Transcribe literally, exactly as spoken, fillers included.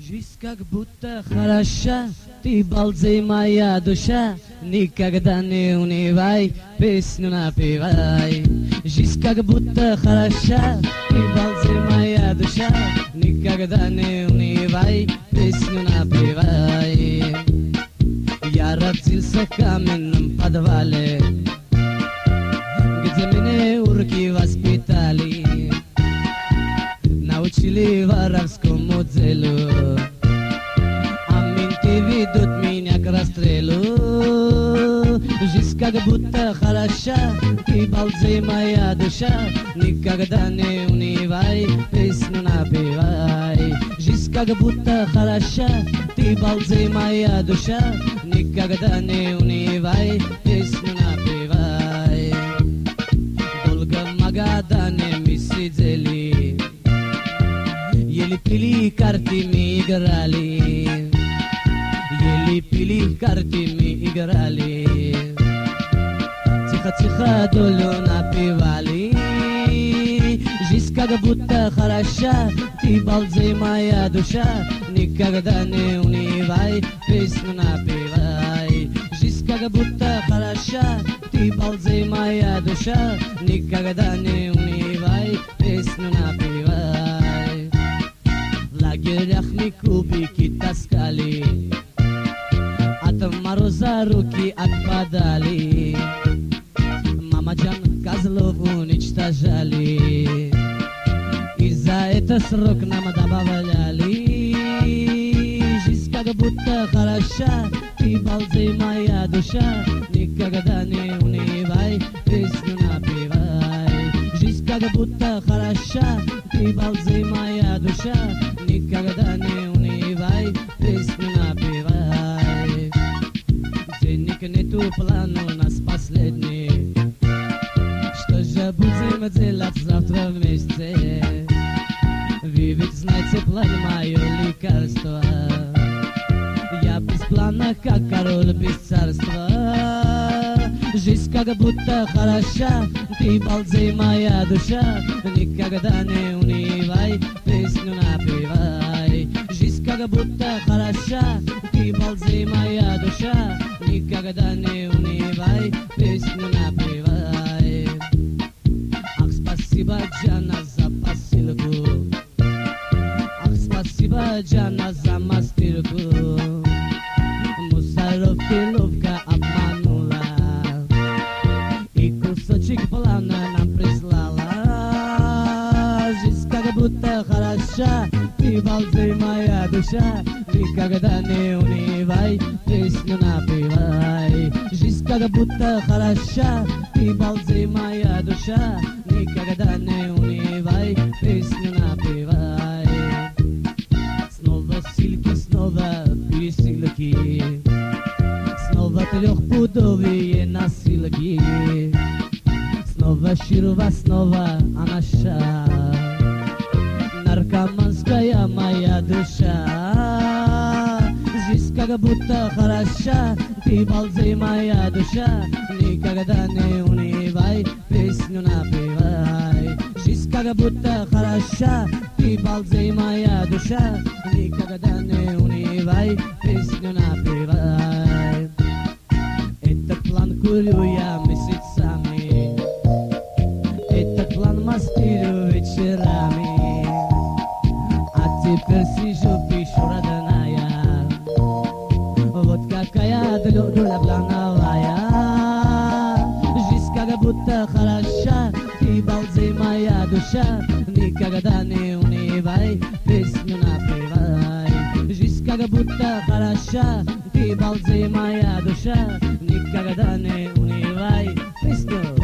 Жизнь как будто хороша, ты балдей моя душа, никогда не унывай, песню напевай. Жизнь как будто хороша, ты балдей моя душа, никогда не унывай, песню напевай. Я родился в каменном подвале, где меня урки воспитали, научили воровскому делу, а менты ведут меня к расстрелу. Жизнь как будто хороша, ты балдей моя душа, никогда не унывай, песню напевай. Жизнь как будто хороша, ты балдей моя душа, никогда не унывай, песню напевай. Долго в Магадане мы сидели, ели пили, карты мы играли, ели пили, карты мы играли, тихо-тихо долю напевали. Жизнь как будто хороша, ты балдей моя душа, никогда не унывай, песню напевай. Жизнь как будто хороша, ты балдей моя душа, никогда не унывай, песню напевай. В лагерях мы кубики таскали, от мороза руки отпадали, мамаджан козлов уничтожали, и за это срок нам добавляли. Жизнь как будто хороша, ты балдей моя душа, никогда не унывай, песню напевай. Жизнь как будто хороша, ты балдей моя душа, никогда не унывай, песню напевай. Денег нету, план у нас последний, что же будем делать завтра вместе? Вы ведь знаете план, мое лекарство. Я без плана, как король без царства. Жизнь как будто хороша, ты балдей моя душа, никогда не унывай, песню напевай. Жизнь как будто хороша, ты балдей моя душа, никогда не унывай, песню напевай. Ах, спасибо, Джана, за посылку. Ах, спасибо, Джана, за мастирку. Мусоров ты ловко обманула, и кусочек плана нам прислала. Жизнь как будто хороша, ты балдей моя душа, никогда не унывай, песню напевай. Жизнь как будто хороша, ты балдей моя душа, никогда не унывай, песню напевай. Снова силки, снова пересилки, снова трехпудовые носилки, снова ширва, снова анаша, наркоманская моя душа. Жизнь как будто хороша, ты балдей моя душа, никогда не унывай, песню напевай. Жизнь как будто хороша, ты балдей моя душа, никогда не унывай, песню напевай. Этот план курю я месяцами, этот план мастерю вечерами, а теперь сижу, пишу, родная, вот какая доля плановая. Жизнь как будто хороша, ты балдей моя душа, никогда не унывай, песню напевай. Жизнь как будто хороша, ты балдей моя душа, никогда не унывай, песню